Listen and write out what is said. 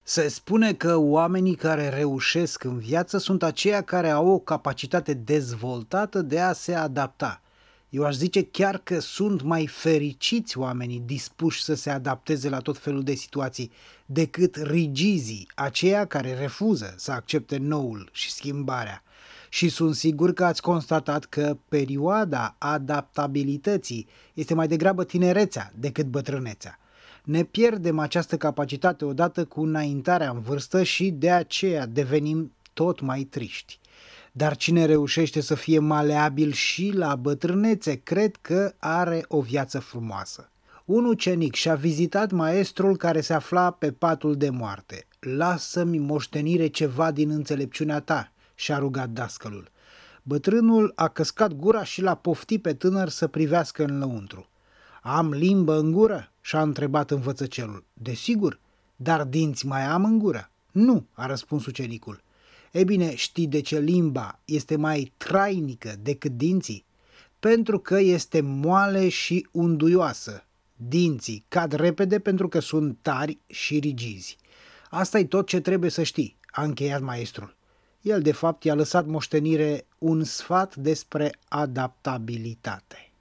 Se spune că oamenii care reușesc în viață sunt aceia care au o capacitate dezvoltată de a se adapta. Eu aș zice chiar că sunt mai fericiți oamenii dispuși să se adapteze la tot felul de situații decât rigizii, aceia care refuză să accepte noul și schimbarea. Și sunt sigur că ați constatat că perioada adaptabilității este mai degrabă tinerețea decât bătrânețea. Ne pierdem această capacitate odată cu înaintarea în vârstă și de aceea devenim tot mai triști. Dar cine reușește să fie maleabil și la bătrânețe, cred că are o viață frumoasă. Un ucenic și-a vizitat maestrul care se afla pe patul de moarte. Lasă-mi moștenire ceva din înțelepciunea ta, și-a rugat dascălul. Bătrânul a căscat gura și l-a poftit pe tânăr să privească înăuntru. Am limbă în gură? Și-a întrebat învățăcelul. Desigur, dar dinți mai am în gură? Nu, a răspuns ucenicul. E bine, știi de ce limba este mai trainică decât dinții? Pentru că este moale și unduioasă. Dinții cad repede pentru că sunt tari și rigizi. Asta e tot ce trebuie să știi, a încheiat maestrul. El, de fapt, i-a lăsat moștenire un sfat despre adaptabilitate.